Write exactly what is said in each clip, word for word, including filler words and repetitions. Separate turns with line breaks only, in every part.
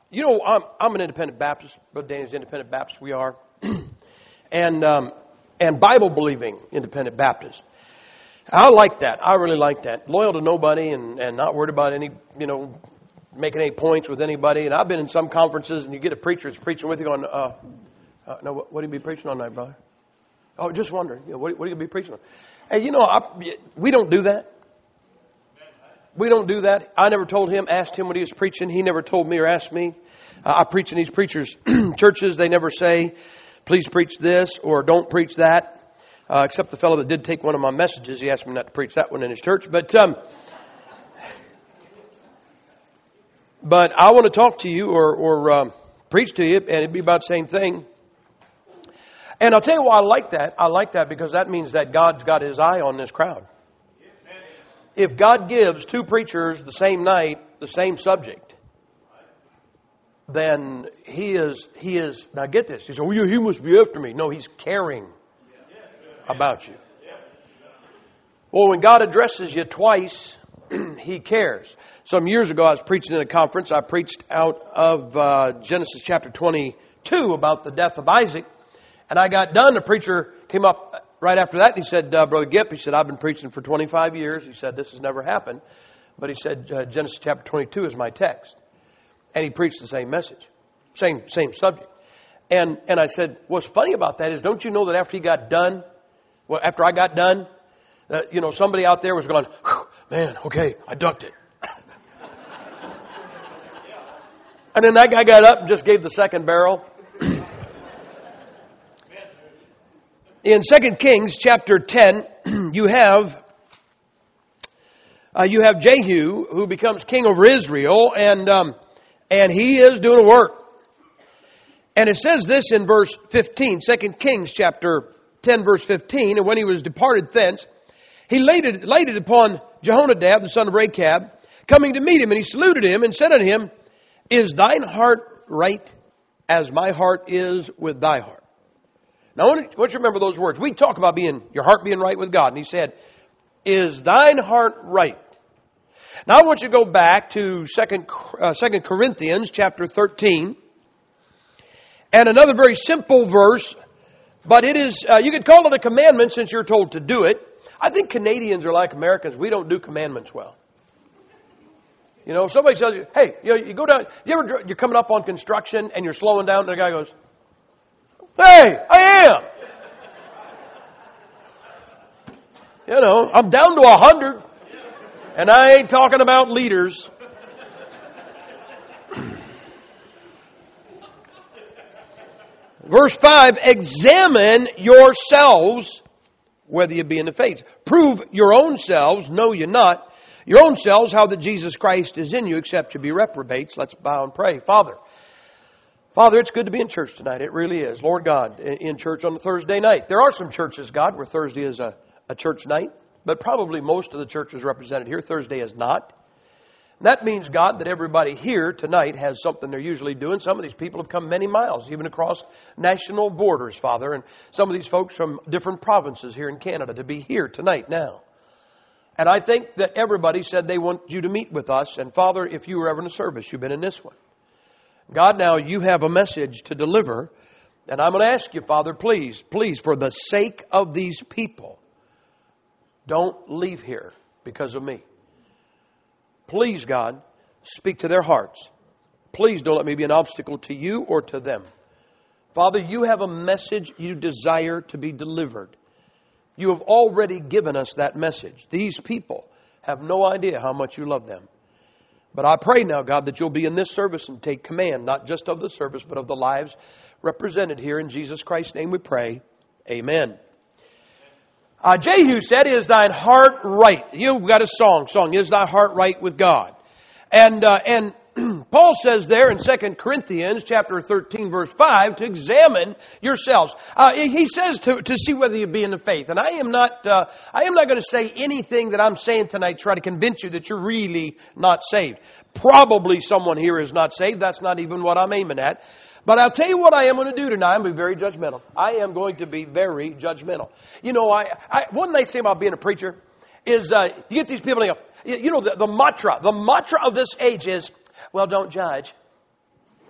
You know, I'm, I'm an independent Baptist. Brother Danny's independent Baptist. We are. and um, and Bible-believing independent Baptist. I like that. I really like that. Loyal to nobody and, and not worried about any, you know, making any points with anybody. And I've been in some conferences and you get a preacher that's preaching with you on, uh, uh, no, what, what do you be preaching on tonight, brother? Oh, just wondering. You know, what, what are you going to be preaching on? Hey, you know, I, we don't do that. We don't do that. I never told him, asked him what he was preaching. He never told me or asked me. Uh, I preach in these preachers' churches. They never say, please preach this or don't preach that. Uh, except the fellow that did take one of my messages. He asked me not to preach that one in his church. But um, but I want to talk to you or, or um, preach to you, and it'd be about the same thing. And I'll tell you why I like that. I like that because that means that God's got his eye on this crowd. If God gives two preachers the same night, the same subject, then he is, he is, now get this. He says, oh, yeah, he must be after me. No, he's caring about you. Well, when God addresses you twice, he cares. Some years ago, I was preaching in a conference. I preached out of uh, Genesis chapter twenty-two about the death of Isaac. And I got done. The preacher came up right after that. And he said, uh, Brother Gipp, he said, I've been preaching for twenty-five years. He said, this has never happened. But he said, uh, Genesis chapter twenty-two is my text. And he preached the same message. Same, same subject. And, and I said, what's funny about that is, don't you know that after he got done, well, after I got done, uh, you know, somebody out there was going, man, okay, I ducked it. And then that guy got up and just gave the second barrel. In Second Kings chapter ten, you have uh, you have Jehu who becomes king over Israel, and um, and he is doing a work. And it says this in verse fifteen, Second Kings chapter ten, verse fifteen. And when he was departed thence, he laid it, laid it upon Jehonadab, the son of Rechab, coming to meet him. And he saluted him and said unto him, is thine heart right as my heart is with thy heart? Now, I want you to remember those words. We talk about being your heart being right with God. And he said, is thine heart right? Now, I want you to go back to Second uh, Second Corinthians chapter thirteen. And another very simple verse. But it is, uh, you could call it a commandment since you're told to do it. I think Canadians are like Americans. We don't do commandments well. You know, if somebody tells you, hey, you know, you go down, you ever, you're coming up on construction and you're slowing down and the guy goes, hey, I am. You know, I'm down to a hundred and I ain't talking about liters. Verse five, examine yourselves whether you be in the faith. Prove your own selves, know you not, your own selves how that Jesus Christ is in you, except you be reprobates. Let's bow and pray. Father, Father, it's good to be in church tonight. It really is. Lord God, in church on a Thursday night. There are some churches, God, where Thursday is a, a church night, but probably most of the churches represented here, Thursday is not. That means, God, that everybody here tonight has something they're usually doing. Some of these people have come many miles, even across national borders, Father. And some of these folks from different provinces here in Canada to be here tonight now. And I think that everybody said they want you to meet with us. And Father, if you were ever in a service, you've been in this one. God, now you have a message to deliver. And I'm going to ask you, Father, please, please, for the sake of these people, don't leave here because of me. Please, God, speak to their hearts. Please don't let me be an obstacle to you or to them. Father, you have a message you desire to be delivered. You have already given us that message. These people have no idea how much you love them. But I pray now, God, that you'll be in this service and take command, not just of the service, but of the lives represented here. In Jesus Christ's name we pray. Amen. Uh, Jehu said, is thine heart right? You've got a song, song, is thy heart right with God? And, uh, and Paul says there in Second Corinthians chapter thirteen, verse five, to examine yourselves. Uh, he says to, to see whether you be in the faith. And I am not, uh, I am not going to say anything that I'm saying tonight, try to convince you that you're really not saved. Probably someone here is not saved. That's not even what I'm aiming at. But I'll tell you what I am going to do tonight. I'm going to be very judgmental. I am going to be very judgmental. You know, I, I one nice thing about being a preacher is uh, you get these people, and they go, you know, the, the mantra, the mantra of this age is, well, don't judge.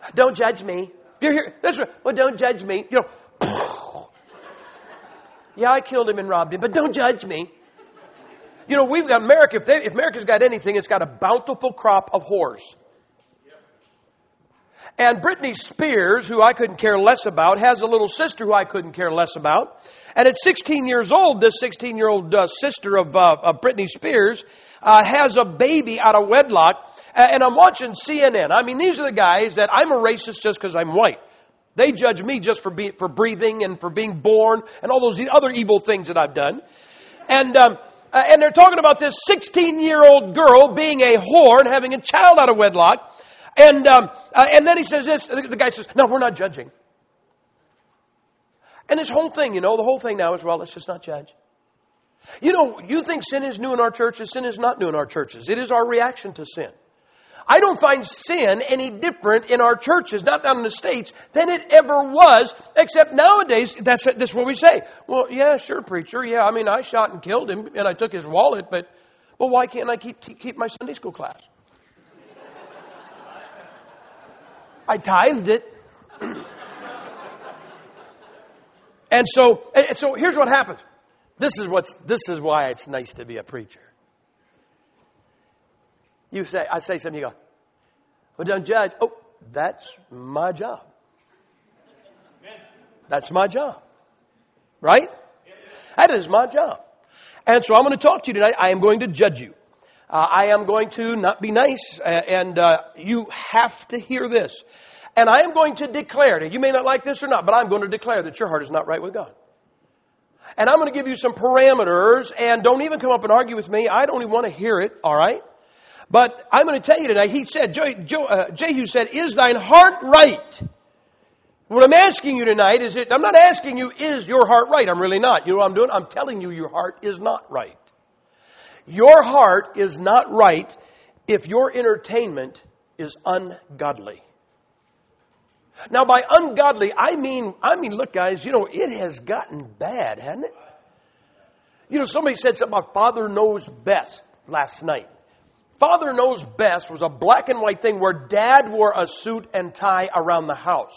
Don't judge me. You're here. That's right. Well, don't judge me. You know, yeah, I killed him and robbed him, but don't judge me. You know, we've got America. If, they, if America's got anything, it's got a bountiful crop of whores. And Britney Spears, who I couldn't care less about, has a little sister who I couldn't care less about. And at sixteen years old, this sixteen-year-old uh, sister of, uh, of Britney Spears uh, has a baby out of wedlock. And I'm watching C N N. I mean, these are the guys that I'm a racist just because I'm white. They judge me just for be, for breathing and for being born and all those other evil things that I've done. And um, uh, and they're talking about this sixteen-year-old girl being a whore and having a child out of wedlock. And um, uh, and then he says this. The guy says, no, we're not judging. And this whole thing, you know, the whole thing now is, well, let's just not judge. You know, you think sin is new in our churches. Sin is not new in our churches. It is our reaction to sin. I don't find sin any different in our churches, not down in the States, than it ever was, except nowadays, that's, that's what we say. Well, yeah, sure, preacher. Yeah, I mean, I shot and killed him, and I took his wallet, but, but why can't I keep, keep my Sunday school class? I tithed it. And so, and so here's what happens. This is what's, this is why it's nice to be a preacher. You say, I say something, you go, well, don't judge. Oh, that's my job. That's my job. Right? That is my job. And so I'm going to talk to you tonight. I am going to judge you. Uh, I am going to not be nice. Uh, and uh, you have to hear this. And I am going to declare it. You may not like this or not, but I'm going to declare that your heart is not right with God. And I'm going to give you some parameters. And don't even come up and argue with me. I don't even want to hear it. All right? But I'm going to tell you tonight, he said, Jehu uh, Jehu said, is thine heart right? What I'm asking you tonight is, it, I'm not asking you, is your heart right? I'm really not. You know what I'm doing? I'm telling you your heart is not right. Your heart is not right if your entertainment is ungodly. Now, by ungodly, I mean, I mean, look, guys, you know, it has gotten bad, hasn't it? You know, somebody said something about Father Knows Best last night. Father Knows Best was a black and white thing where Dad wore a suit and tie around the house.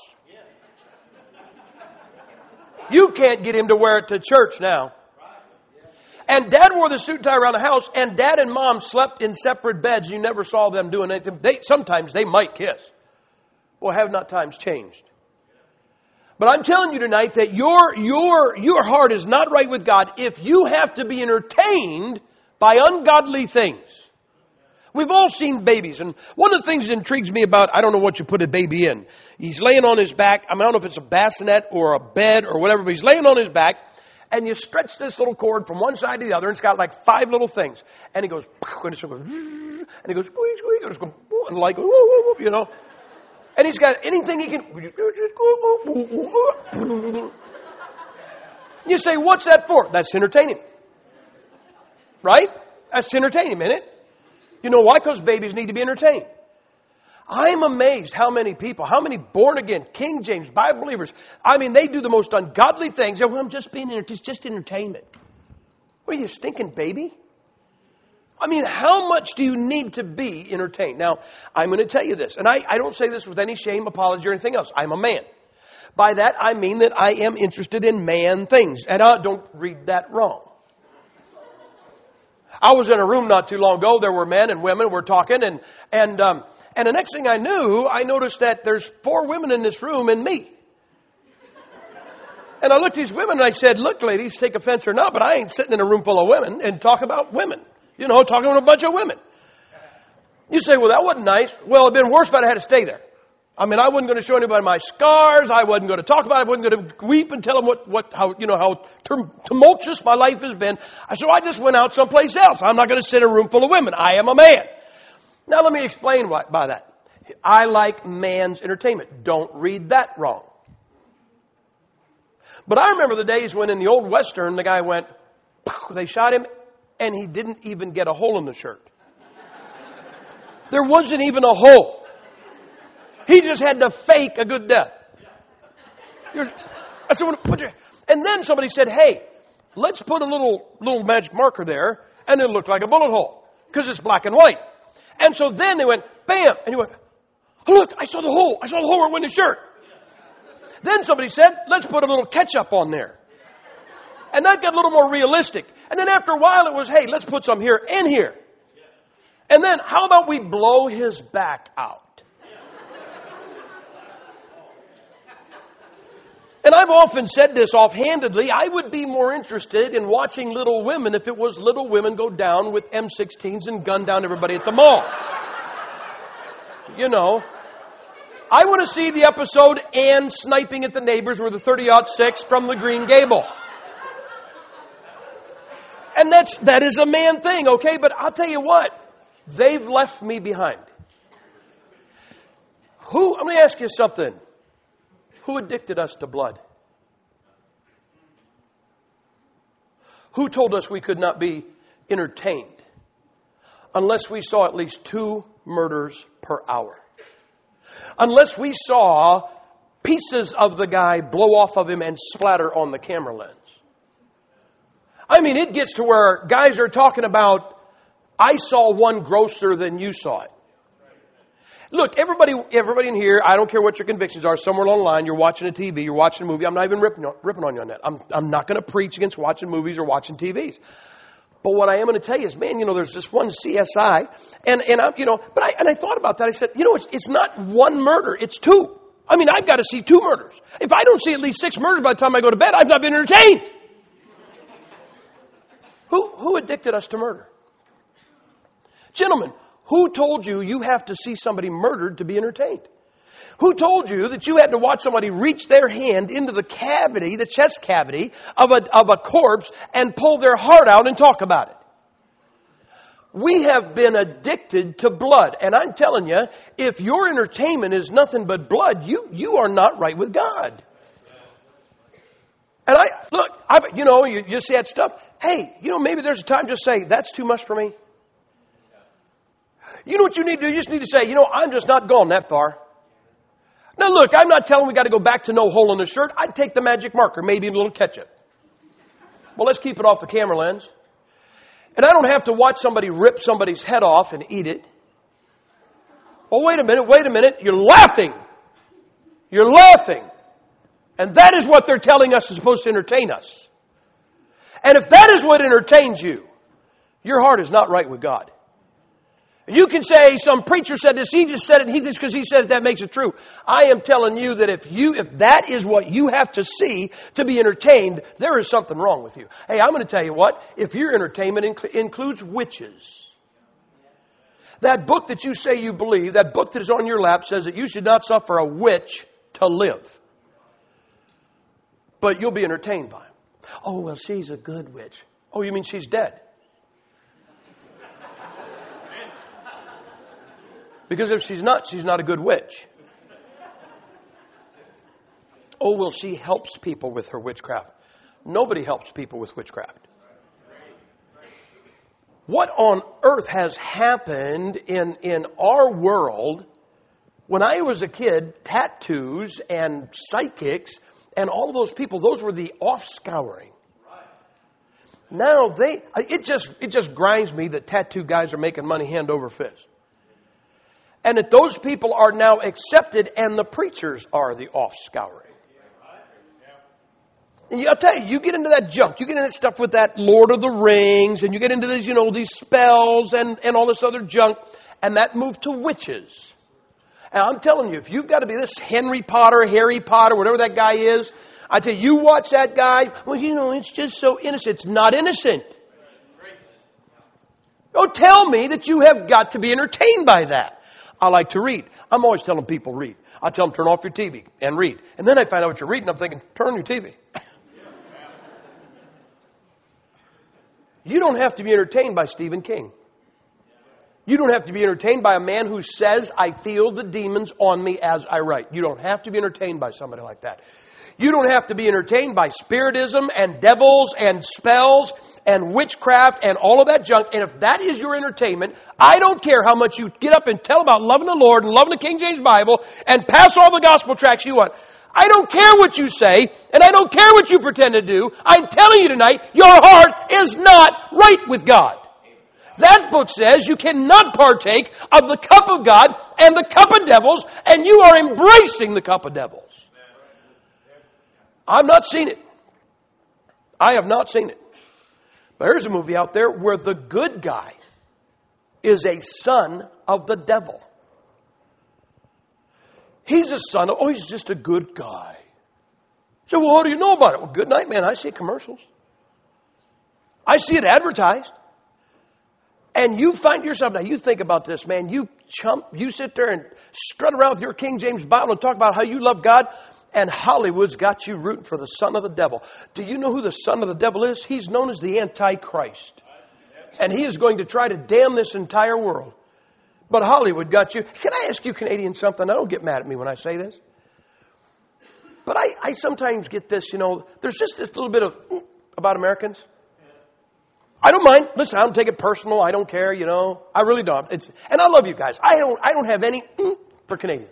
You can't get him to wear it to church now. And Dad wore the suit and tie around the house, and Dad and Mom slept in separate beds. You never saw them doing anything. They, sometimes they might kiss. Well, have not times changed? But I'm telling you tonight that your, your, your heart is not right with God if you have to be entertained by ungodly things. We've all seen babies, and one of the things that intrigues me about, I don't know what you put a baby in. He's laying on his back. I, mean, I don't know if it's a bassinet or a bed or whatever, but he's laying on his back, and you stretch this little cord from one side to the other, and it's got like five little things. And he goes, and it goes, and he goes, squeak, squeak, and it's going, and like, you know. And he's got anything he can. You say, what's that for? That's to entertain him. Right? That's to entertain him, isn't it? You know why? Because babies need to be entertained. I'm amazed how many people, how many born again, King James, Bible believers, I mean, they do the most ungodly things. Well, I'm just being, it's just entertainment. What are you, stinking baby? I mean, how much do you need to be entertained? Now, I'm going to tell you this, and I, I don't say this with any shame, apology, or anything else. I'm a man. By that, I mean that I am interested in man things. And I don't read that wrong. I was in a room not too long ago. There were men and women were talking. And and um, and the next thing I knew, I noticed that there's four women in this room and me. And I looked at these women and I said, look, ladies, take offense or not, but I ain't sitting in a room full of women and talk about women. You know, talking to a bunch of women. You say, well, that wasn't nice. Well, it would have been worse if I had to stay there. I mean, I wasn't going to show anybody my scars. I wasn't going to talk about it. I wasn't going to weep and tell them what, what, how, you know, how tumultuous my life has been. So I just went out someplace else. I'm not going to sit in a room full of women. I am a man. Now let me explain why, by that. I like man's entertainment. Don't read that wrong. But I remember the days when in the old Western, the guy went, they shot him, and he didn't even get a hole in the shirt. There wasn't even a hole. He just had to fake a good death. I said, put your, and then somebody said, hey, let's put a little little magic marker there, and it looked like a bullet hole, because it's black and white. And so then they went, bam, and he went, Oh, look, I saw the hole. I saw the hole where it went in his shirt. Then somebody said, let's put a little ketchup on there. And that got a little more realistic. And then after a while it was, hey, let's put some here and here. And then how about we blow his back out? And I've often said this offhandedly, I would be more interested in watching Little Women if it was Little Women go down with M sixteens and gun down everybody at the mall. You know. I want to see the episode Anne sniping at the neighbors with a thirty aught six from the Green Gable. And that's, that is a man thing, okay? But I'll tell you what, they've left me behind. Who, let me ask you something. Who addicted us to blood? Who told us we could not be entertained unless we saw at least two murders per hour? Unless we saw pieces of the guy blow off of him and splatter on the camera lens. I mean, it gets to where guys are talking about, I saw one grosser than you saw it. Look, everybody everybody in here, I don't care what your convictions are, somewhere along the line, you're watching a T V, you're watching a movie. I'm not even ripping, ripping on you on that. I'm, I'm not going to preach against watching movies or watching T Vs. But what I am going to tell you is, man, you know, there's this one C S I, and, and I'm, you know, but I, and I thought about that. I said, you know, it's, it's not one murder, it's two. I mean, I've got to see two murders. If I don't see at least six murders by the time I go to bed, I've not been entertained. Who, who addicted us to murder? Gentlemen, who told you you have to see somebody murdered to be entertained? Who told you that you had to watch somebody reach their hand into the cavity, the chest cavity of a, of a corpse and pull their heart out and talk about it? We have been addicted to blood. And I'm telling you, if your entertainment is nothing but blood, you, you are not right with God. And I, look, I, you know, you just see that stuff. Hey, you know, maybe there's a time just say, that's too much for me. You know what you need to do? You just need to say, you know, I'm just not going that far. Now look, I'm not telling we got to go back to no hole in the shirt. I'd take the magic marker, maybe a little ketchup. Well, let's keep it off the camera lens. And I don't have to watch somebody rip somebody's head off and eat it. Oh, wait a minute, wait a minute. You're laughing. You're laughing. And that is what they're telling us is supposed to entertain us. And if that is what entertains you, your heart is not right with God. You can say some preacher said this, he just said it, he just because he said it, that makes it true. I am telling you that if you, if that is what you have to see to be entertained, there is something wrong with you. Hey, I'm going to tell you what, if your entertainment inc- includes witches, that book that you say you believe, that book that is on your lap says that you should not suffer a witch to live. But you'll be entertained by him. Oh, well, she's a good witch. Oh, you mean she's dead? Because if she's not, she's not a good witch. Oh, well, she helps people with her witchcraft. Nobody helps people with witchcraft. What on earth has happened in, in our world? When I was a kid, tattoos and psychics and all those people, those were the off-scouring. Now they, it just, it just grinds me that tattoo guys are making money hand over fist. And that those people are now accepted and the preachers are the off-scouring. And I'll tell you, you get into that junk, you get into that stuff with that Lord of the Rings, and you get into these, you know, these spells and, and all this other junk, and that moved to witches. And I'm telling you, if you've got to be this Henry Potter, Harry Potter, whatever that guy is, I tell you, you watch that guy, well, you know, it's just so innocent. It's not innocent. Don't tell me that you have got to be entertained by that. I like to read. I'm always telling people read. I tell them turn off your T V and read. And then I find out what you're reading. I'm thinking, turn your T V. You don't have to be entertained by Stephen King. You don't have to be entertained by a man who says, I feel the demons on me as I write. You don't have to be entertained by somebody like that. You don't have to be entertained by spiritism and devils and spells and witchcraft and all of that junk. And if that is your entertainment, I don't care how much you get up and tell about loving the Lord and loving the King James Bible and pass all the gospel tracts you want. I don't care what you say, and I don't care what you pretend to do. I'm telling you tonight, your heart is not right with God. That book says you cannot partake of the cup of God and the cup of devils, and you are embracing the cup of devils. I've not seen it. I have not seen it. But there's a movie out there where the good guy is a son of the devil. He's a son of, oh, he's just a good guy. So, well, how do you know about it? Well, good night, man. I see commercials. I see it advertised. And you find yourself, now you think about this, man. You chump, you sit there and strut around with your King James Bible and talk about how you love God. And Hollywood's got you rooting for the son of the devil. Do you know who the son of the devil is? He's known as the Antichrist. And he is going to try to damn this entire world. But Hollywood got you. Can I ask you Canadians something? I don't get mad at me when I say this. But I, I sometimes get this, you know, there's just this little bit of mm, about Americans. I don't mind. Listen, I don't take it personal. I don't care, you know. I really don't. It's, and I love you guys. I don't, I don't have any mm, for Canadians.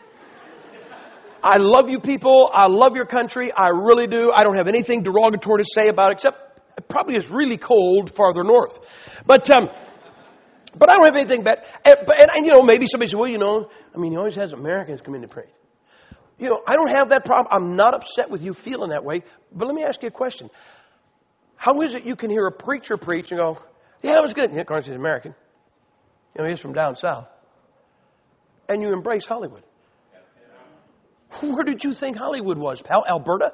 I love you people. I love your country. I really do. I don't have anything derogatory to say about it, except it probably is really cold farther north. But, um, but I don't have anything bad. And, and, and, you know, maybe somebody says, well, you know, I mean, he always has Americans come in to pray. You know, I don't have that problem. I'm not upset with you feeling that way. But let me ask you a question. How is it you can hear a preacher preach and go, yeah, it was good. Yeah, of course, he's American. You know, he's from down south. And you embrace Hollywood. Where did you think Hollywood was, pal? Alberta?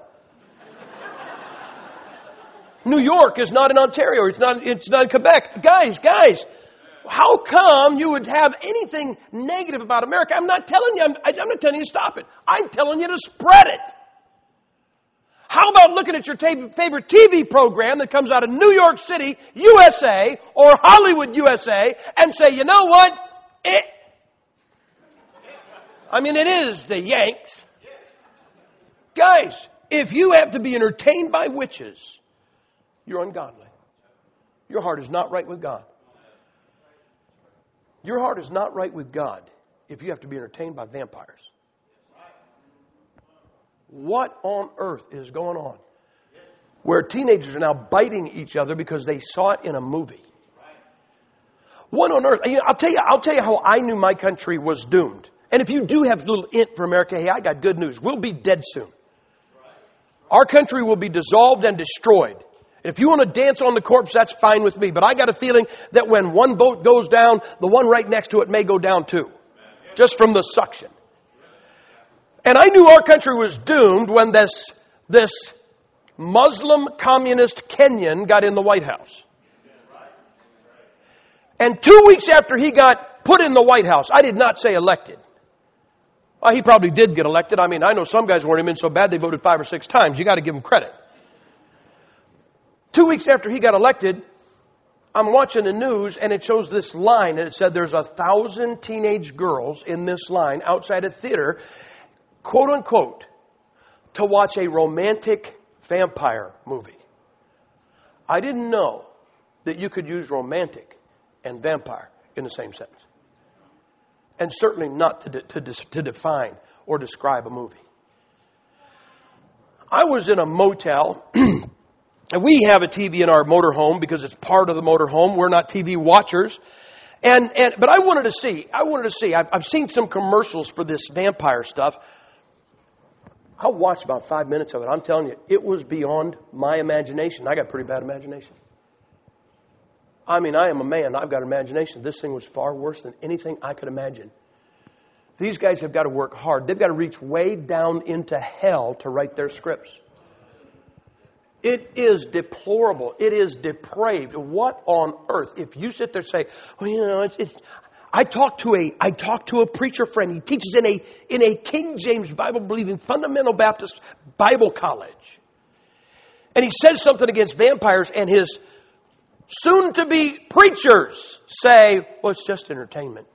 New York is not in Ontario. It's not, it's not in Quebec. Guys, guys, how come you would have anything negative about America? I'm not telling you, I'm, I'm not telling you to stop it. I'm telling you to spread it. How about looking at your t- favorite T V program that comes out of New York City, U S A, or Hollywood, U S A, and say, you know what? It, I mean, it is the Yanks. Guys, if you have to be entertained by witches, you're ungodly. Your heart is not right with God. Your heart is not right with God if you have to be entertained by vampires. What on earth is going on? Where teenagers are now biting each other because they saw it in a movie. What on earth? I'll tell you, I'll tell you how I knew my country was doomed. And if you do have a little int for America, hey, I got good news. We'll be dead soon. Our country will be dissolved and destroyed. And if you want to dance on the corpse, that's fine with me. But I got a feeling that when one boat goes down, the one right next to it may go down too. Just from the suction. And I knew our country was doomed when this, this Muslim communist Kenyan got in the White House. And two weeks after he got put in the White House, I did not say elected. Well, he probably did get elected. I mean, I know some guys weren't even so bad they voted five or six times. You got to give him credit. Two weeks after he got elected, I'm watching the news and it shows this line and it said there's a thousand teenage girls in this line outside a theater, quote unquote, to watch a romantic vampire movie. I didn't know that you could use romantic and vampire in the same sentence. And certainly not to, de- to, de- to define or describe a movie. I was in a motel, and we have a T V in our motorhome because it's part of the motorhome. We're not T V watchers. And, and but I wanted to see, I wanted to see, I've, I've seen some commercials for this vampire stuff. I watched about five minutes of it. I'm telling you, it was beyond my imagination. I got pretty bad imagination. I mean, I am a man. I've got imagination. This thing was far worse than anything I could imagine. These guys have got to work hard. They've got to reach way down into hell to write their scripts. It is deplorable. It is depraved. What on earth? If you sit there and say, well, you know, it's, it's I talked to a I talked to a preacher friend. He teaches in a in a King James Bible believing fundamental Baptist Bible college. And he says something against vampires, and his soon-to-be preachers say, well, it's just entertainment.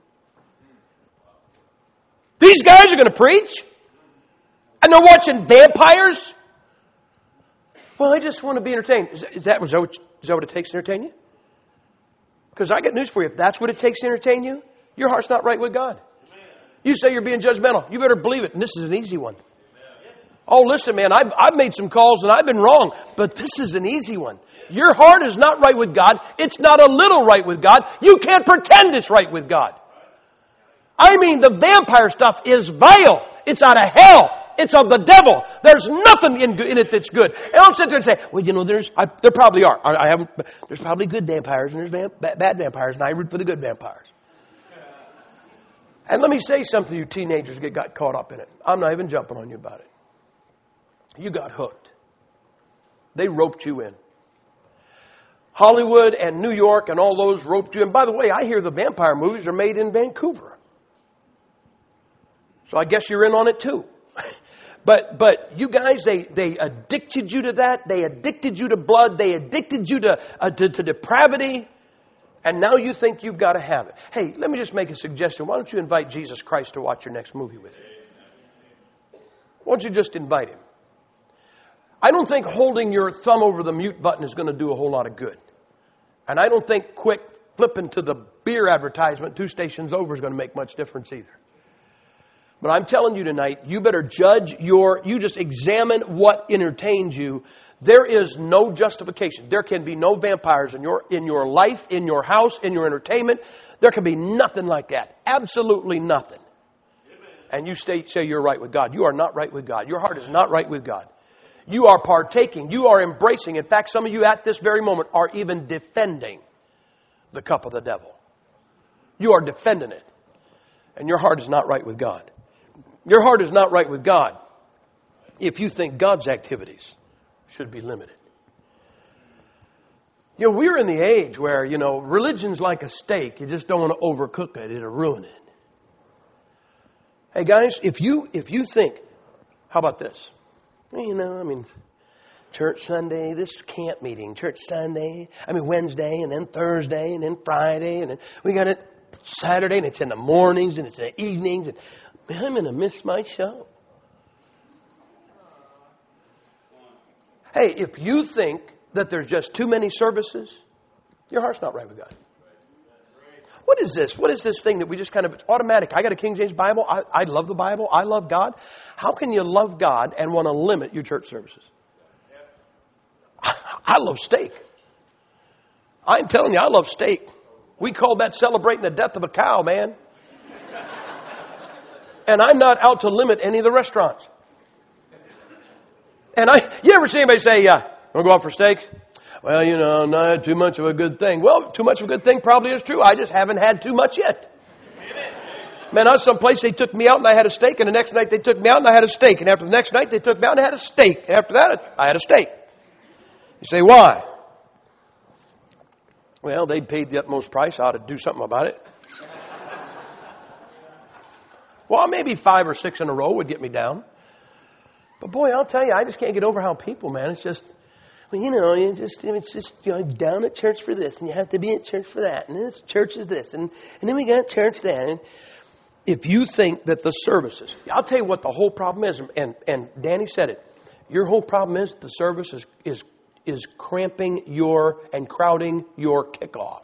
These guys are going to preach? And they're watching vampires? Well, I just want to be entertained. Is that, is that, is that, what, is that what it takes to entertain you? Because I got news for you. If that's what it takes to entertain you, your heart's not right with God. You say you're being judgmental. You better believe it. And this is an easy one. Oh, listen, man, I've, I've made some calls and I've been wrong, but this is an easy one. Your heart is not right with God. It's not a little right with God. You can't pretend it's right with God. I mean, the vampire stuff is vile. It's out of hell. It's of the devil. There's nothing in, in it that's good. And don't sit there and say, well, you know, there's, I, there probably are. I, I haven't, there's probably good vampires and there's vamp, bad vampires, and I root for the good vampires. And let me say something to you teenagers that got caught up in it. I'm not even jumping on you about it. You got hooked. They roped you in. Hollywood and New York and all those roped you in. By the way, I hear the vampire movies are made in Vancouver. So I guess you're in on it too. But but you guys, they, they addicted you to that. They addicted you to blood. They addicted you to, uh, to, to depravity. And now you think you've got to have it. Hey, let me just make a suggestion. Why don't you invite Jesus Christ to watch your next movie with you? Why don't you just invite him? I don't think holding your thumb over the mute button is going to do a whole lot of good. And I don't think quick flipping to the beer advertisement two stations over is going to make much difference either. But I'm telling you tonight, you better judge your, you just examine what entertains you. There is no justification. There can be no vampires in your, in your life, in your house, in your entertainment. There can be nothing like that. Absolutely nothing. And you stay, say you're right with God. You are not right with God. Your heart is not right with God. You are partaking. You are embracing. In fact, some of you at this very moment are even defending the cup of the devil. You are defending it. And your heart is not right with God. Your heart is not right with God if you think God's activities should be limited. You know, we're in the age where, you know, religion's like a steak. You just don't want to overcook it. It'll ruin it. Hey, guys, if you if you think, how about this? You know, I mean, church Sunday, this camp meeting, church Sunday, I mean Wednesday, and then Thursday, and then Friday, and then we got it Saturday, and it's in the mornings, and it's in the evenings, and man, I'm going to miss my show. Hey, if you think that there's just too many services, your heart's not right with God. What is this? What is this thing that we just kind of, it's automatic. I got a King James Bible. I, I love the Bible. I love God. How can you love God and want to limit your church services? I, I love steak. I'm telling you, I love steak. We call that celebrating the death of a cow, man. And I'm not out to limit any of the restaurants. And I, you ever see anybody say, yeah, want to go out for steak? Well, you know, not too much of a good thing. Well, too much of a good thing probably is true. I just haven't had too much yet. Man, I was someplace, they took me out and I had a steak. And the next night they took me out and I had a steak. And after the next night they took me out and I had a steak. And after that, I had a steak. You say, why? Well, they'd paid the utmost price. I ought to do something about it. Well, maybe five or six in a row would get me down. But boy, I'll tell you, I just can't get over how people, man, it's just, well, you know, it's just, it's just, you know, down at church for this, and you have to be at church for that, and this church is this, and, and then we got church that. And if you think that the services, I'll tell you what the whole problem is, and, and Danny said it, your whole problem is the service is, is, is cramping your and crowding your kickoff.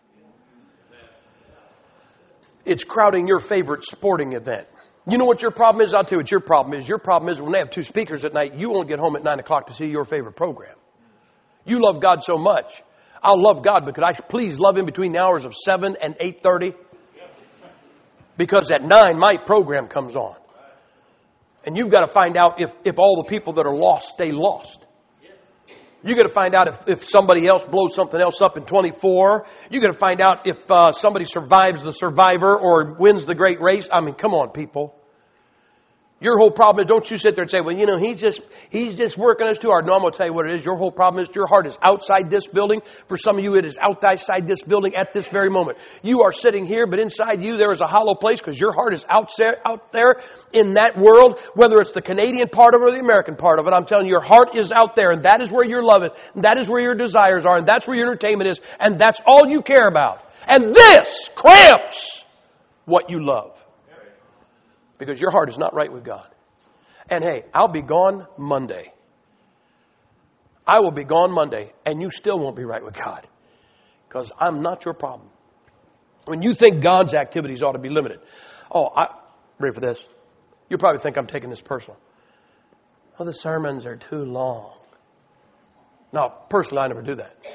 It's crowding your favorite sporting event. You know what your problem is? I'll tell you what your problem is. Your problem is when they have two speakers at night, you won't get home at nine o'clock to see your favorite program. You love God so much. I'll love God, but could I please love Him between the hours of seven and eight thirty? Because at nine, my program comes on. And you've got to find out if, if all the people that are lost stay lost. You got to find out if, if somebody else blows something else up in twenty-four. You got to find out if uh, somebody survives the survivor or wins the great race. I mean, come on, people. Your whole problem is, don't you sit there and say, well, you know, he's just he's just working us too hard. No, I'm going to tell you what it is. Your whole problem is your heart is outside this building. For some of you, it is outside this building at this very moment. You are sitting here, but inside you, there is a hollow place because your heart is out there, out there in that world, whether it's the Canadian part of it or the American part of it. I'm telling you, your heart is out there, and that is where your love is, and that is where your desires are, and that's where your entertainment is, and that's all you care about. And this cramps what you love. Because your heart is not right with God. And hey, I'll be gone Monday. I will be gone Monday, and you still won't be right with God. Because I'm not your problem. When you think God's activities ought to be limited. Oh, I, ready for this? You'll probably think I'm taking this personal. Oh, the sermons are too long. No, personally, I never do that.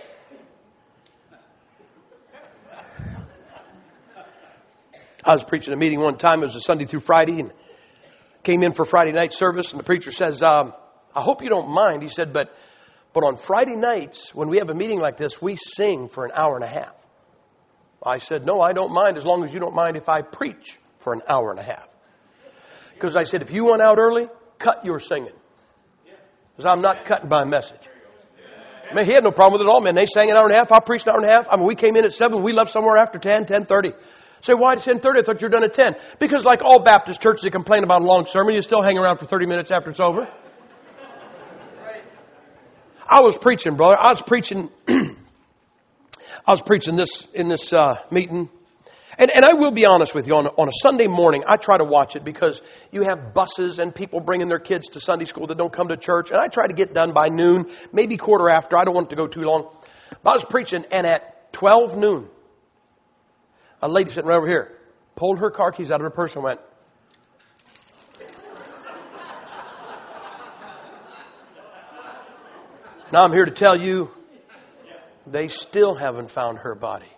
I was preaching a meeting one time. It was a Sunday through Friday, and came in for Friday night service, and the preacher says, um, I hope you don't mind. He said, but but on Friday nights, when we have a meeting like this, we sing for an hour and a half. I said, no, I don't mind, as long as you don't mind if I preach for an hour and a half. Because I said, if you went out early, cut your singing. Because I'm not cutting my message. Man, he had no problem with it at all, man. They sang an hour and a half. I preached an hour and a half. I mean, we came in at seven. We left somewhere after ten, ten thirty. Say, why ten thirty? I thought you were done at ten. Because like all Baptist churches that complain about a long sermon, you still hang around for thirty minutes after it's over. I was preaching, brother. I was preaching. I was preaching this in this uh, meeting. And, and I will be honest with you, on, on a Sunday morning, I try to watch it because you have buses and people bringing their kids to Sunday school that don't come to church. And I try to get done by noon, maybe quarter after. I don't want it to go too long. But I was preaching, and at twelve noon, a lady sitting right over here pulled her car keys out of her purse and went. Now I'm here to tell you, they still haven't found her body.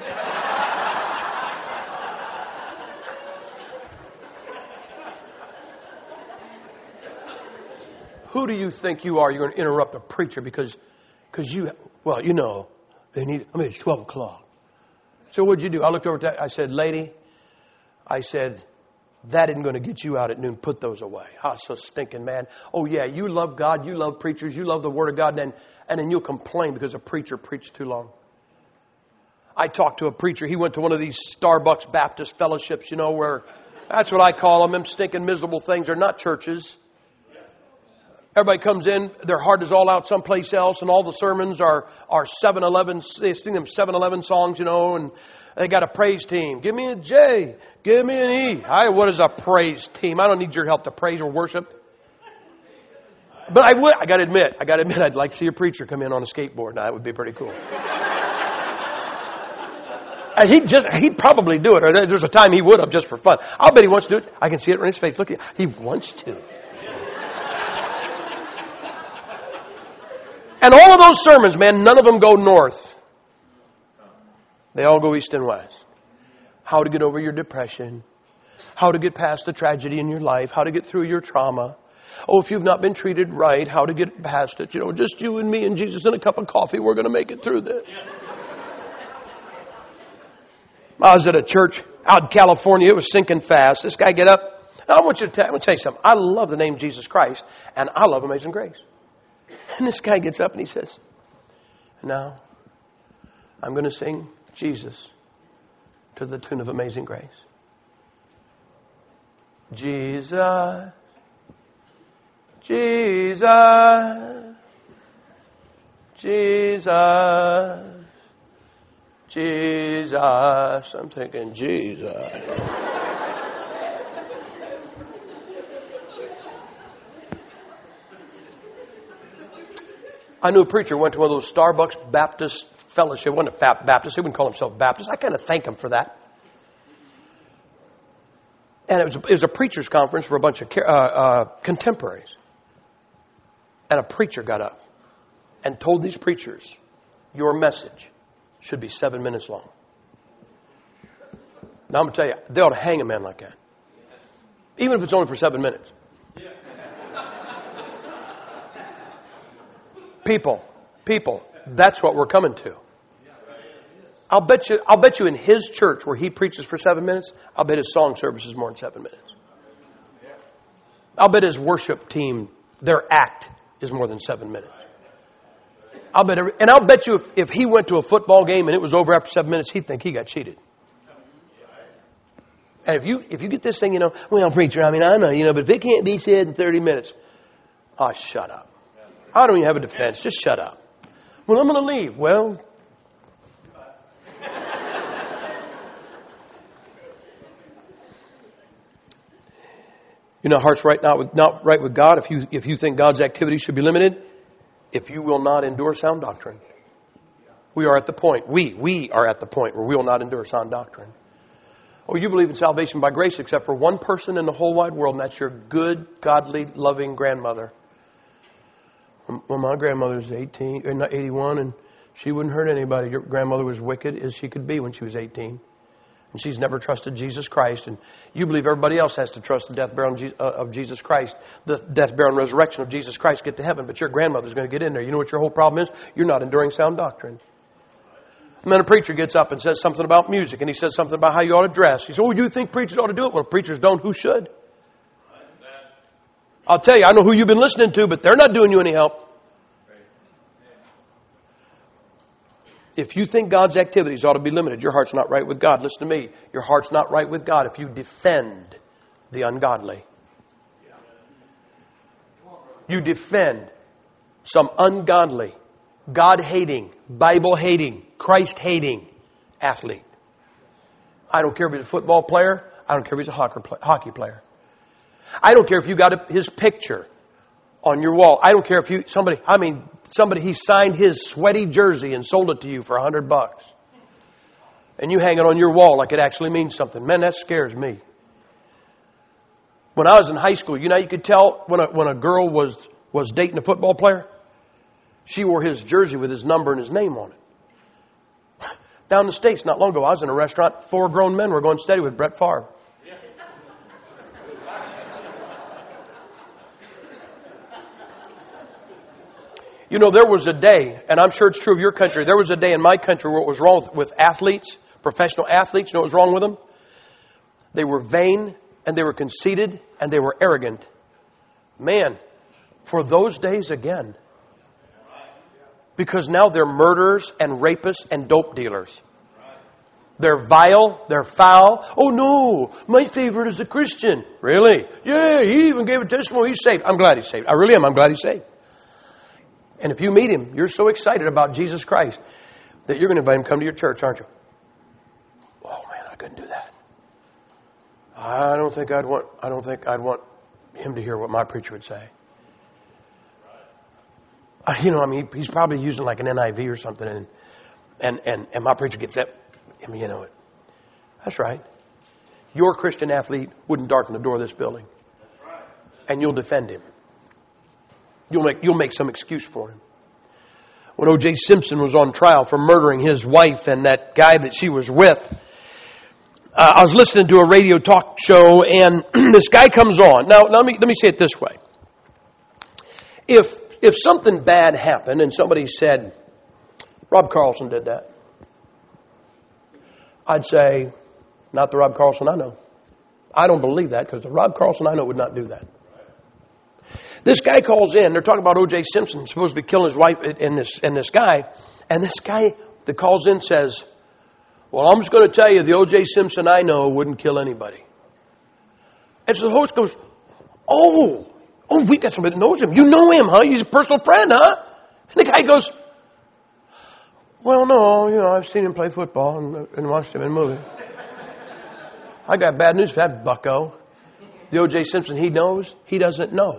Who do you think you are? You're going to interrupt a preacher because, because you, well, you know, they need, I mean, it's twelve o'clock. So what'd you do? I looked over at that. I said, lady, I said, that isn't going to get you out at noon. Put those away. I was so stinking mad. Oh, yeah, you love God. You love preachers. You love the Word of God. And then, and then you'll complain because a preacher preached too long. I talked to a preacher. He went to one of these Starbucks Baptist fellowships, you know, where that's what I call them. Them stinking miserable things. They're not churches. Everybody comes in, their heart is all out someplace else, and all the sermons are are seven eleven. They sing them seven eleven songs, you know, and they got a praise team. Give me a J. Give me an E. Hi, what is a praise team? I don't need your help to praise or worship. But I would, I got to admit, I got to admit, I'd like to see a preacher come in on a skateboard. Now, that would be pretty cool. And he'd just, he'd probably do it. Or there's a time he would have just for fun. I'll bet he wants to do it. I can see it in his face. Look, he wants to. And all of those sermons, man, none of them go north. They all go east and west. How to get over your depression. How to get past the tragedy in your life. How to get through your trauma. Oh, if you've not been treated right, how to get past it. You know, just you and me and Jesus and a cup of coffee. We're going to make it through this. I was at a church out in California. It was sinking fast. This guy get up. Now, I want you to tell, I want to tell you something. I love the name Jesus Christ. And I love Amazing Grace. And this guy gets up and he says, now, I'm going to sing Jesus to the tune of Amazing Grace. Jesus, Jesus, Jesus, Jesus. I'm thinking, Jesus. I knew a preacher went to one of those Starbucks Baptist fellowship. It wasn't a Baptist. He wouldn't call himself Baptist. I kind of thank him for that. And it was, a, it was a preacher's conference for a bunch of uh, uh, contemporaries. And a preacher got up and told these preachers, your message should be seven minutes long. Now I'm going to tell you, they ought to hang a man like that. Even if it's only for seven minutes. People, people, that's what we're coming to. I'll bet you, I'll bet you in his church where he preaches for seven minutes, I'll bet his song service is more than seven minutes. I'll bet his worship team, their act is more than seven minutes. I'll bet, every, and I'll bet you if, if he went to a football game and it was over after seven minutes, he'd think he got cheated. And if you, if you get this thing, you know, well, preacher, I mean, I know, you know, but if it can't be said in thirty minutes, oh, shut up. I don't even have a defense. Just shut up. Well, I'm going to leave. Well, you know, heart's right not with not right with God. If you if you think God's activity should be limited, if you will not endure sound doctrine, we are at the point. We we are at the point where we will not endure sound doctrine. Oh, you believe in salvation by grace, except for one person in the whole wide world, and that's your good, godly, loving grandmother. Well, my grandmother was eighteen, or not eighty-one, and she wouldn't hurt anybody. Your grandmother was wicked as she could be when she was eighteen. And she's never trusted Jesus Christ. And you believe everybody else has to trust the death, burial, of Jesus Christ, the death, burial, and resurrection of Jesus Christ to get to heaven. But your grandmother's going to get in there. You know what your whole problem is? You're not enduring sound doctrine. And then a preacher gets up and says something about music, and he says something about how you ought to dress. He says, oh, you think preachers ought to do it? Well, if preachers don't, who should? I'll tell you, I know who you've been listening to, but they're not doing you any help. If you think God's activities ought to be limited, your heart's not right with God. Listen to me. Your heart's not right with God if you defend the ungodly. You defend some ungodly, God-hating, Bible-hating, Christ-hating athlete. I don't care if he's a football player. I don't care if he's a hockey player. I don't care if you got his picture on your wall. I don't care if you, somebody, I mean, somebody, he signed his sweaty jersey and sold it to you for a hundred bucks. And you hang it on your wall like it actually means something. Man, that scares me. When I was in high school, you know, you could tell when a, when a girl was, was dating a football player. She wore his jersey with his number and his name on it. Down in the States, not long ago, I was in a restaurant. Four grown men were going steady with Brett Favre. You know, there was a day, and I'm sure it's true of your country, there was a day in my country where it was wrong with athletes, professional athletes. You know what was wrong with them? They were vain, and they were conceited, and they were arrogant. Man, for those days again. Because now they're murderers and rapists and dope dealers. They're vile, they're foul. Oh no, my favorite is a Christian. Really? Yeah, he even gave a testimony, he's saved. I'm glad he's saved. I really am, I'm glad he's saved. And if you meet him, you're so excited about Jesus Christ that you're going to invite him to come to your church, aren't you? Oh man, I couldn't do that. I don't think I'd want, I don't think I'd want him to hear what my preacher would say. Uh, you know, I mean, he's probably using like an N I V or something, and and and, and my preacher gets that. I mean, you know it. That's right. Your Christian athlete wouldn't darken the door of this building, and you'll defend him. You'll make, you'll make some excuse for him. When O J Simpson was on trial for murdering his wife and that guy that she was with, uh, I was listening to a radio talk show, and this guy comes on. Now, now let me let me say it this way. If if something bad happened and somebody said, Rob Carlson did that, I'd say, not the Rob Carlson I know. I don't believe that because the Rob Carlson I know would not do that. This guy calls in. They're talking about O J Simpson supposed to be killing his wife and this and this guy. And this guy that calls in says, well, I'm just going to tell you, the O J Simpson I know wouldn't kill anybody. And so the host goes, oh, oh, we got somebody that knows him. You know him, huh? He's a personal friend, huh? And the guy goes, well, no, you know, I've seen him play football and, and watched him in a movie. I got bad news for that bucko. The O J Simpson he knows, he doesn't know.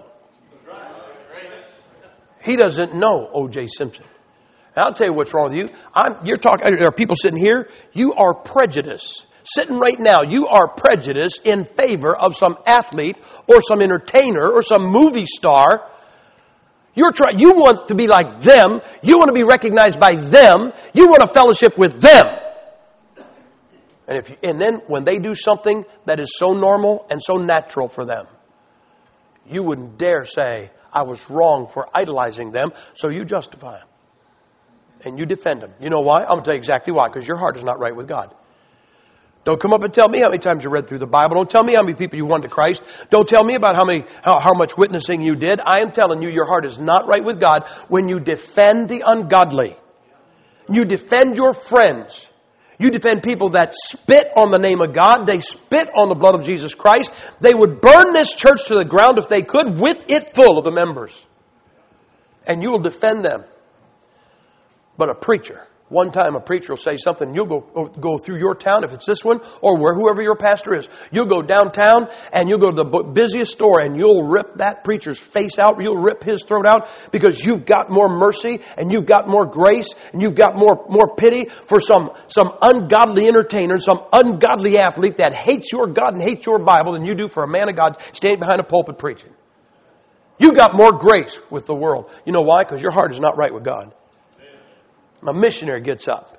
He doesn't know O J Simpson. And I'll tell you what's wrong with you. I'm, you're talking. There are people sitting here. You are prejudiced. Sitting right now, you are prejudiced in favor of some athlete or some entertainer or some movie star. You're trying. You want to be like them. You want to be recognized by them. You want a fellowship with them. And if you, and then when they do something that is so normal and so natural for them, you wouldn't dare say, I was wrong for idolizing them, so you justify them. And you defend them. You know why? I'm going to tell you exactly why. Because your heart is not right with God. Don't come up and tell me how many times you read through the Bible. Don't tell me how many people you won to Christ. Don't tell me about how many, how, how much witnessing you did. I am telling you, your heart is not right with God when you defend the ungodly. You defend your friends. You defend people that spit on the name of God. They spit on the blood of Jesus Christ. They would burn this church to the ground if they could, with it full of the members. And you will defend them. But a preacher, one time a preacher will say something, you'll go go through your town, if it's this one, or where whoever your pastor is. You'll go downtown and you'll go to the busiest store and you'll rip that preacher's face out. You'll rip his throat out because you've got more mercy and you've got more grace and you've got more, more pity for some, some ungodly entertainer, some ungodly athlete that hates your God and hates your Bible than you do for a man of God standing behind a pulpit preaching. You got more grace with the world. You know why? Because your heart is not right with God. A missionary gets up.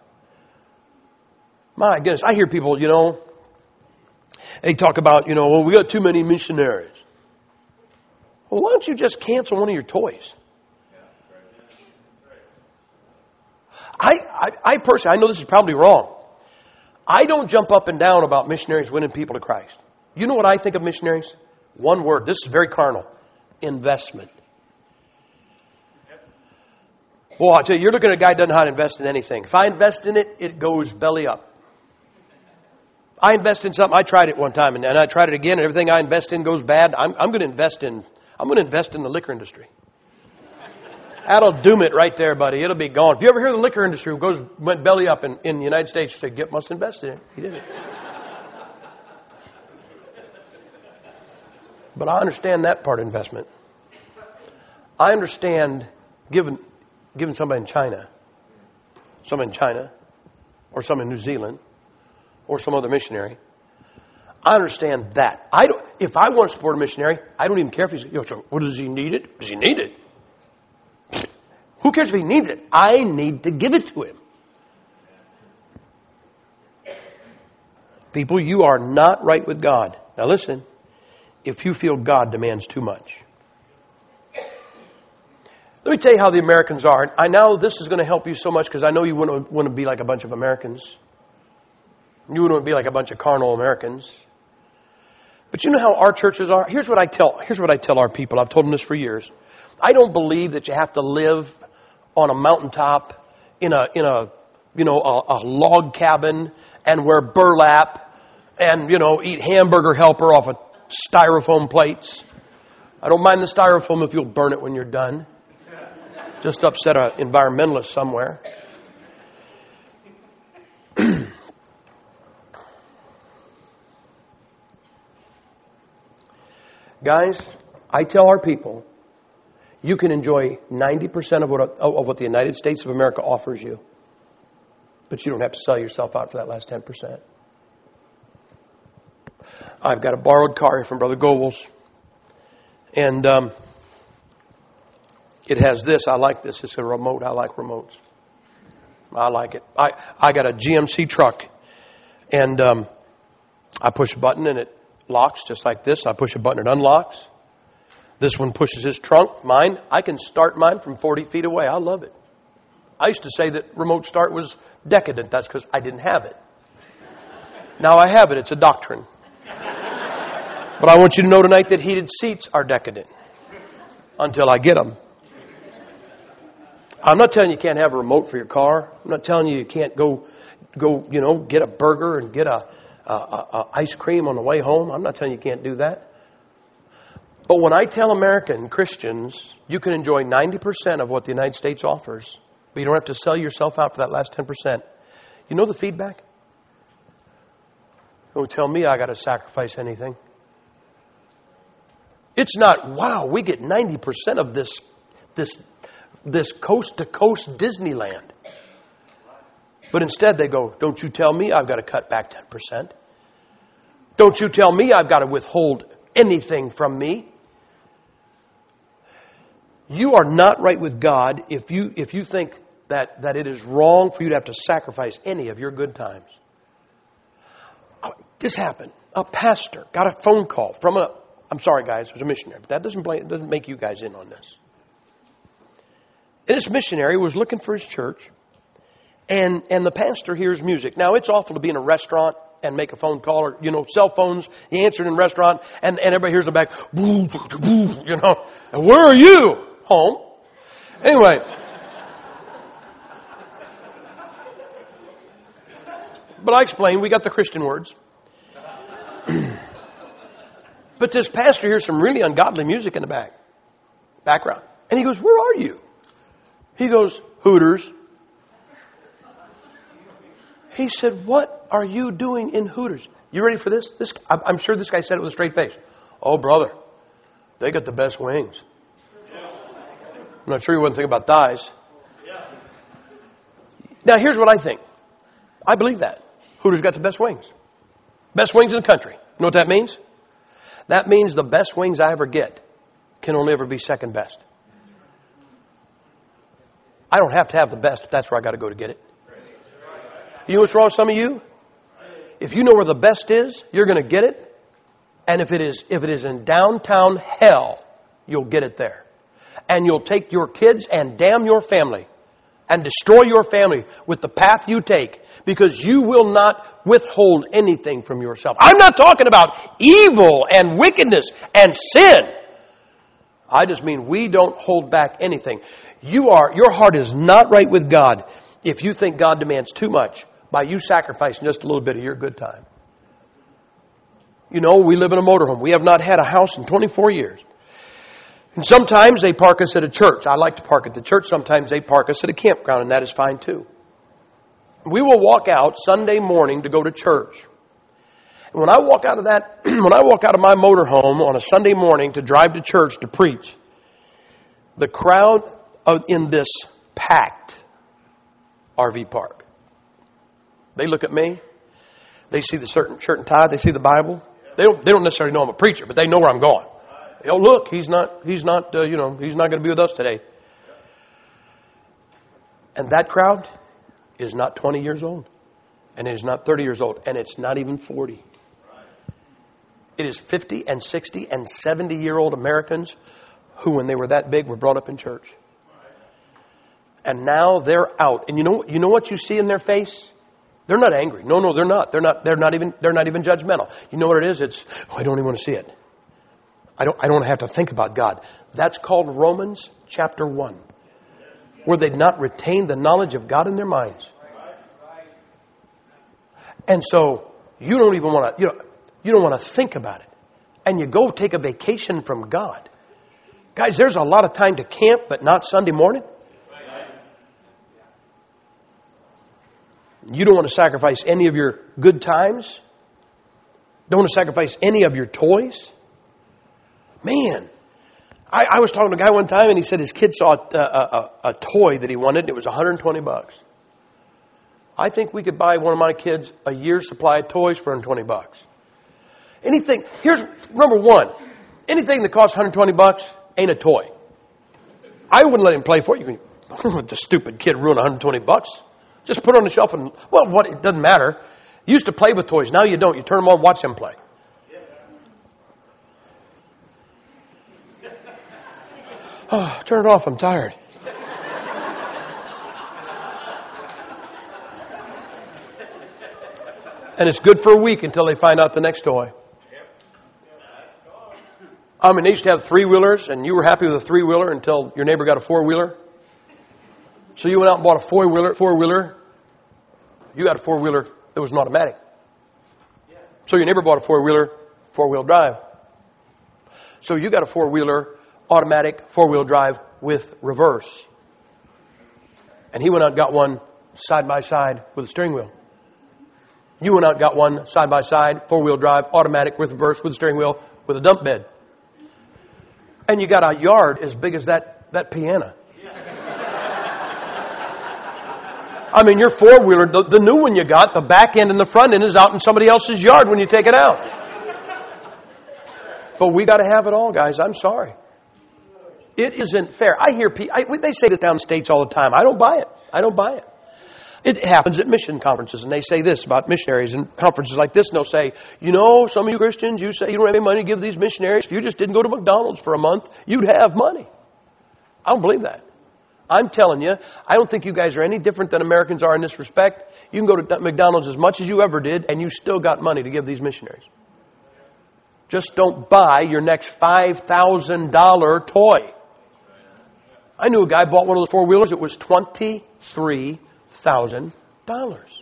My goodness, I hear people, you know, they talk about, you know, well, we got too many missionaries. Well, why don't you just cancel one of your toys? I, I, I personally, I know this is probably wrong. I don't jump up and down about missionaries winning people to Christ. You know what I think of missionaries? One word. This is very carnal. Investment. Well, I tell you, you're looking at a guy who doesn't know how to invest in anything. If I invest in it, it goes belly up. I invest in something. I tried it one time, and, and I tried it again, and everything I invest in goes bad. I'm, I'm going to invest in. I'm going to invest in the liquor industry. That'll doom it right there, buddy. It'll be gone. If you ever hear the liquor industry goes went belly up in, in the United States, you say, "Get must invest in it." He did it. But I understand that part of investment. I understand giving giving somebody in China, somebody in China, or somebody in New Zealand, or some other missionary. I understand that. I don't. If I want to support a missionary, I don't even care if he's. You know, so what does he need it? Does he need it? Who cares if he needs it? I need to give it to him. People, you are not right with God. Now listen, if you feel God demands too much. Let me tell you how the Americans are. I know this is going to help you so much because I know you wouldn't want to be like a bunch of Americans. You wouldn't want to be like a bunch of carnal Americans. But you know how our churches are? Here's what I tell, here's what I tell our people. I've told them this for years. I don't believe that you have to live on a mountaintop in a, in a, you know, a, a log cabin and wear burlap and, you know, eat hamburger helper off of styrofoam plates. I don't mind the styrofoam if you'll burn it when you're done. Just upset an environmentalist somewhere. Guys, I tell our people, you can enjoy ninety percent of what, of what the United States of America offers you. But you don't have to sell yourself out for that last ten percent. I've got a borrowed car from Brother Goebbels. And um, it has this. I like this. It's a remote. I like remotes. I like it. I, I got a G M C truck. And um, I push a button and it locks just like this. I push a button, it unlocks. This one pushes his trunk. Mine, I can start mine from forty feet away. I love it. I used to say that remote start was decadent. That's because I didn't have it. Now I have it. It's a doctrine. But I want you to know tonight that heated seats are decadent until I get them. I'm not telling you you can't have a remote for your car. I'm not telling you you can't go, go, you know, get a burger and get a, a, a, a ice cream on the way home. I'm not telling you you can't do that. But when I tell American Christians, you can enjoy ninety percent of what the United States offers, but you don't have to sell yourself out for that last ten percent. You know the feedback? Don't tell me I got to sacrifice anything. It's not, wow, we get ninety percent of this, this, this coast-to-coast Disneyland. But instead they go, don't you tell me I've got to cut back ten percent. Don't you tell me I've got to withhold anything from me. You are not right with God if you if you think that, that it is wrong for you to have to sacrifice any of your good times. Oh, this happened. A pastor got a phone call from a, I'm sorry guys, it was a missionary, but that doesn't, blame, doesn't make you guys in on this. And this missionary was looking for his church, and, and the pastor hears music. Now, it's awful to be in a restaurant and make a phone call, or, you know, cell phones, he answered in a restaurant, and, and everybody hears in the back, you know, and where are you? Home. Anyway. But I explained, we got the Christian words. But this pastor hears some really ungodly music in the back, background. And he goes, where are you? He goes, Hooters. He said, what are you doing in Hooters? You ready for this? This I'm sure this guy said it with a straight face. Oh, brother, they got the best wings. I'm not sure you wouldn't think about thighs. Now, here's what I think. I believe that. Hooters got the best wings. Best wings in the country. You know what that means? That means the best wings I ever get can only ever be second best. I don't have to have the best if that's where I got to go to get it. You know what's wrong with some of you? If you know where the best is, you're going to get it. And if it is, if it is in downtown hell, you'll get it there. And you'll take your kids and damn your family and destroy your family with the path you take, because you will not withhold anything from yourself. I'm not talking about evil and wickedness and sin. I just mean we don't hold back anything. You are, your heart is not right with God if you think God demands too much by you sacrificing just a little bit of your good time. You know, we live in a motorhome. We have not had a house in twenty-four years. And sometimes they park us at a church. I like to park at the church. Sometimes they park us at a campground, and that is fine too. We will walk out Sunday morning to go to church. And when I walk out of that, when I walk out of my motorhome on a Sunday morning to drive to church to preach, the crowd of, in this packed R V park, they look at me. They see the certain shirt and tie. They see the Bible. They don't, they don't necessarily know I'm a preacher, but they know where I'm going. Oh, look, he's not, he's not, uh, you know, he's not going to be with us today. And that crowd is not twenty years old. And it is not thirty years old. And it's not even forty. It is fifty and sixty and seventy year old Americans who, when they were that big, were brought up in church. And now they're out. And you know, you know what you see in their face? They're not angry. No, no, they're not. They're not, they're not even, they're not even judgmental. You know what it is? It's, oh, I don't even want to see it. I don't, I don't have to think about God. That's called Romans chapter one, where they'd not retained the knowledge of God in their minds. And so you don't even want to, you know, you don't want to think about it. And you go take a vacation from God. Guys, there's a lot of time to camp, but not Sunday morning. You don't want to sacrifice any of your good times. Don't want to sacrifice any of your toys. Man, I, I was talking to a guy one time, and he said his kid saw a, a, a, a toy that he wanted, and it was one hundred twenty bucks. I think we could buy one of my kids a year's supply of toys for one hundred twenty bucks. Anything, here's number one, anything that costs one hundred twenty bucks ain't a toy. I wouldn't let him play for it. You can, let the stupid kid ruin one hundred twenty bucks. Just put it on the shelf and, well, what, it doesn't matter. You used to play with toys. Now you don't. You turn them on, watch them play. Oh, turn it off. I'm tired. And it's good for a week until they find out the next toy. I mean, they used to have three-wheelers, and you were happy with a three-wheeler until your neighbor got a four-wheeler. So you went out and bought a four-wheeler. Four-wheeler. You got a four-wheeler that was an automatic. So your neighbor bought a four-wheeler, four-wheel drive. So you got a four-wheeler, automatic, four-wheel drive with reverse. And he went out and got one side-by-side with a steering wheel. You went out and got one side-by-side, four-wheel drive, automatic with reverse with a steering wheel with a dump bed. And you got a yard as big as that, that piano. I mean, your four-wheeler, the, the new one you got, the back end and the front end is out in somebody else's yard when you take it out. But we got to have it all, guys. I'm sorry. It isn't fair. I hear people, I, they say this down in the States all the time. I don't buy it. I don't buy it. It happens at mission conferences, and they say this about missionaries and conferences like this, and they'll say, you know, some of you Christians, you say you don't have any money to give these missionaries. If you just didn't go to McDonald's for a month, you'd have money. I don't believe that. I'm telling you, I don't think you guys are any different than Americans are in this respect. You can go to McDonald's as much as you ever did, and you still got money to give these missionaries. Just don't buy your next five thousand dollars toy. I knew a guy bought one of those four-wheelers. It was twenty-three thousand dollars.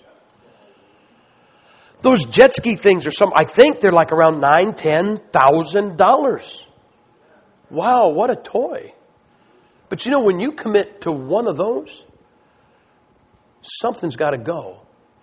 Those jet ski things are some, I think they're like around nine, ten thousand dollars. Wow, what a toy. But you know, when you commit to one of those, something's got to go.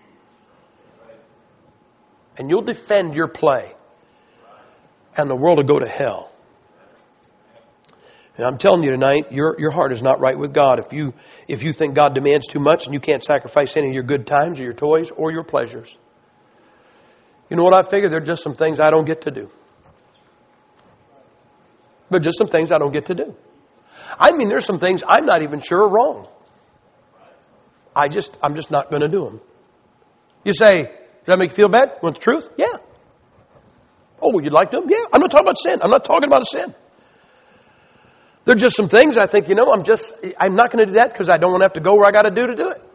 And you'll defend your play. And the world will go to hell. And I'm telling you tonight, your your heart is not right with God. If you if you think God demands too much and you can't sacrifice any of your good times or your toys or your pleasures. You know what I figure? There are just some things I don't get to do. There are just some things I don't get to do. I mean, there's some things I'm not even sure are wrong. I just, I'm just not going to do them. You say, does that make you feel bad? Want the truth? Yeah. Oh, well, you'd like to? Yeah. I'm not talking about sin. I'm not talking about a sin. There are just some things I think, you know, I'm just, I'm not going to do that because I don't want to have to go where I got to do to do it.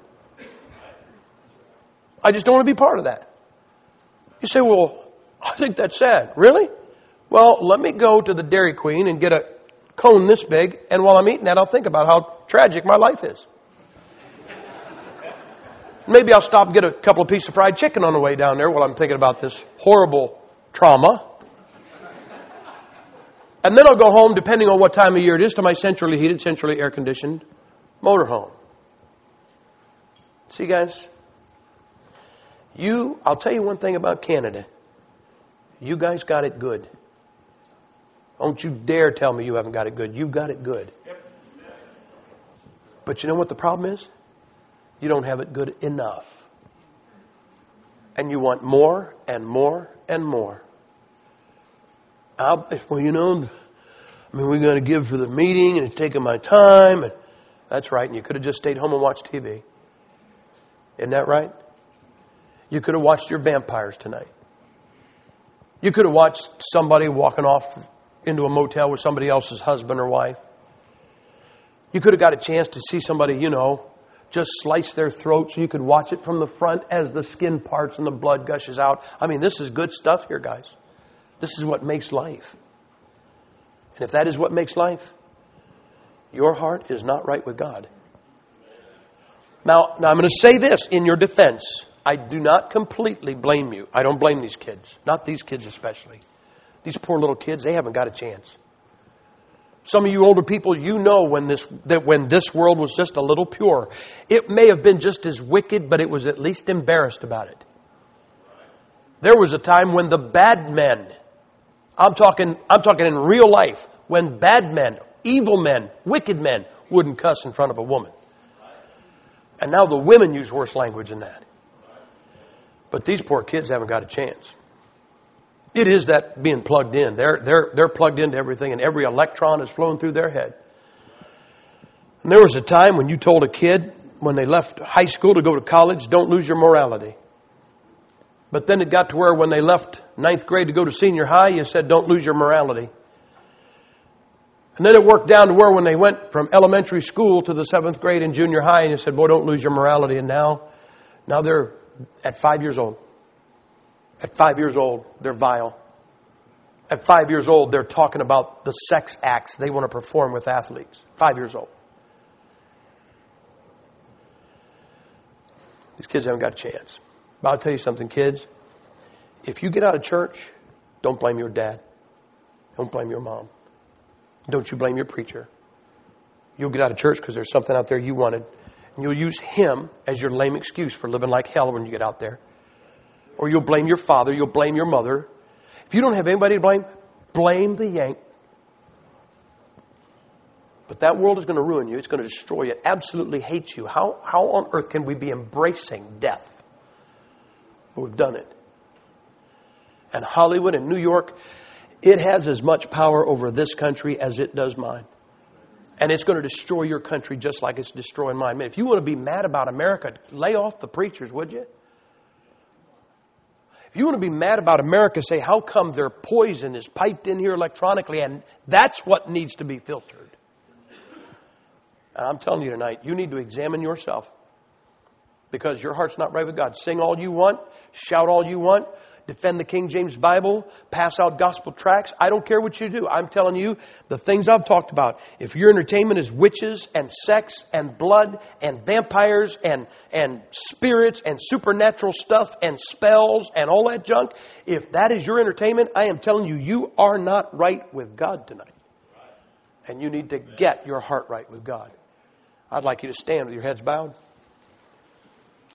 I just don't want to be part of that. You say, well, I think that's sad. Really? Well, let me go to the Dairy Queen and get a cone this big, and while I'm eating that, I'll think about how tragic my life is. Maybe I'll stop and get a couple of pieces of fried chicken on the way down there while I'm thinking about this horrible trauma. And then I'll go home, depending on what time of year it is, to my centrally heated, centrally air-conditioned motorhome. See, guys? You, I'll tell you one thing about Canada. You guys got it good. Don't you dare tell me you haven't got it good. You've got it good. But you know what the problem is? You don't have it good enough. And you want more and more and more. I'll, well, you know, I mean, we're going to give for the meeting and it's taking my time. And that's right. And you could have just stayed home and watched T V. Isn't that right? You could have watched your vampires tonight. You could have watched somebody walking off into a motel with somebody else's husband or wife. You could have got a chance to see somebody, you know, just slice their throat so you could watch it from the front as the skin parts and the blood gushes out. I mean, this is good stuff here, guys. This is what makes life. And if that is what makes life, your heart is not right with God. Now, now I'm going to say this in your defense. I do not completely blame you. I don't blame these kids. Not these kids especially. These poor little kids, they haven't got a chance. Some of you older people, you know when this that when this world was just a little pure. It may have been just as wicked, but it was at least embarrassed about it. There was a time when the bad men, I'm talking I'm talking in real life, when bad men, evil men, wicked men wouldn't cuss in front of a woman. And now the women use worse language than that. But these poor kids haven't got a chance. It is that being plugged in. They're, they're, they're plugged into everything and every electron is flowing through their head. And there was a time when you told a kid when they left high school to go to college, don't lose your morality. But then it got to where when they left ninth grade to go to senior high, you said don't lose your morality. And then it worked down to where when they went from elementary school to the seventh grade and junior high, and you said, boy, don't lose your morality. And now, now they're at five years old. At five years old, they're vile. At five years old, they're talking about the sex acts they want to perform with athletes. Five years old. These kids haven't got a chance. But I'll tell you something, kids. If you get out of church, don't blame your dad. Don't blame your mom. Don't you blame your preacher. You'll get out of church because there's something out there you wanted. And you'll use him as your lame excuse for living like hell when you get out there. Or you'll blame your father. You'll blame your mother. If you don't have anybody to blame, blame the yank. But that world is going to ruin you. It's going to destroy you. It absolutely hates you. How, how on earth can we be embracing death? But we've done it. And Hollywood and New York, it has as much power over this country as it does mine. And it's going to destroy your country just like it's destroying mine. Man, if you want to be mad about America, lay off the preachers, would you? If you want to be mad about America, say, how come their poison is piped in here electronically? And that's what needs to be filtered. And I'm telling you tonight, you need to examine yourself. Because your heart's not right with God. Sing all you want. Shout all you want. Defend the King James Bible. Pass out gospel tracts. I don't care what you do. I'm telling you the things I've talked about. If your entertainment is witches and sex and blood and vampires and, and spirits and supernatural stuff and spells and all that junk, if that is your entertainment, I am telling you, you are not right with God tonight. And you need to get your heart right with God. I'd like you to stand with your heads bowed.